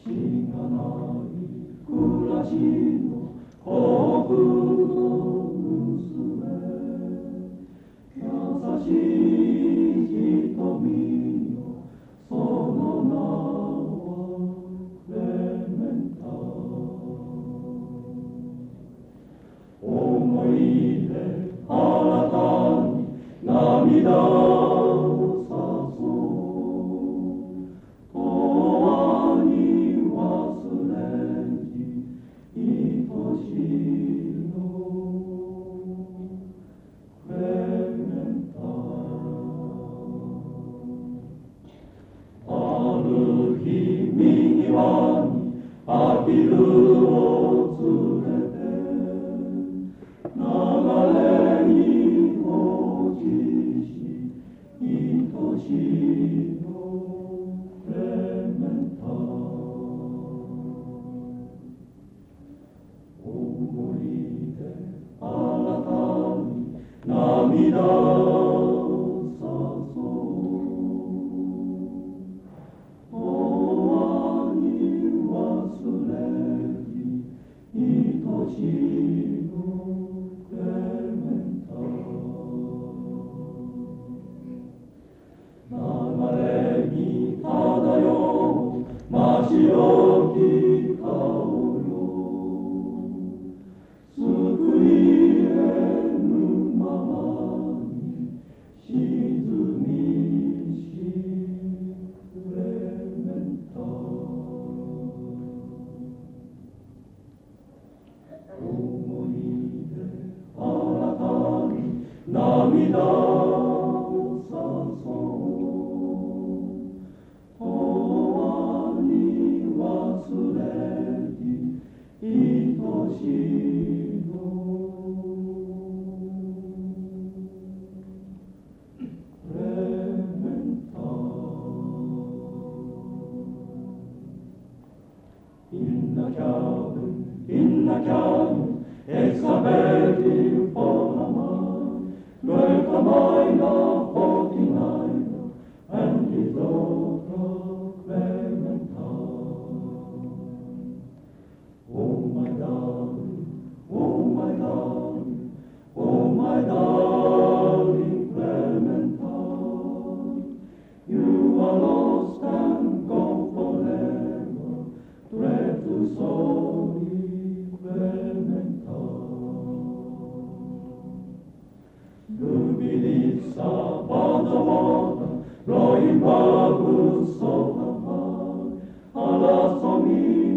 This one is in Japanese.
しがない暮らしの幸福の娘、優しい瞳よ、その名はクレメンタ。思い出新たに涙を誘う、永遠に忘れじ愛しのクレメンタ。ある日右側にアヒルを連れて流れに落ちし愛しのクレメンタ。思い出新たに涙を誘う、永遠に忘れじ愛しのクレメンタ。流れに漂う真白き顔よ、救い得ぬままに沈みしクレメンタ。思い出新たに涙を誘う、永遠に忘れじ愛しのクレメンタ。In the cabin, in the cabin, it's a very Panama, where the miner 49 and his daughter Clementa. Oh my darling, oh my darling, oh my darling Clementa, you are lost and gone forever, dreadful sorry Clementa. Du believes upon the water, blowing bubbles so hard, alas for me.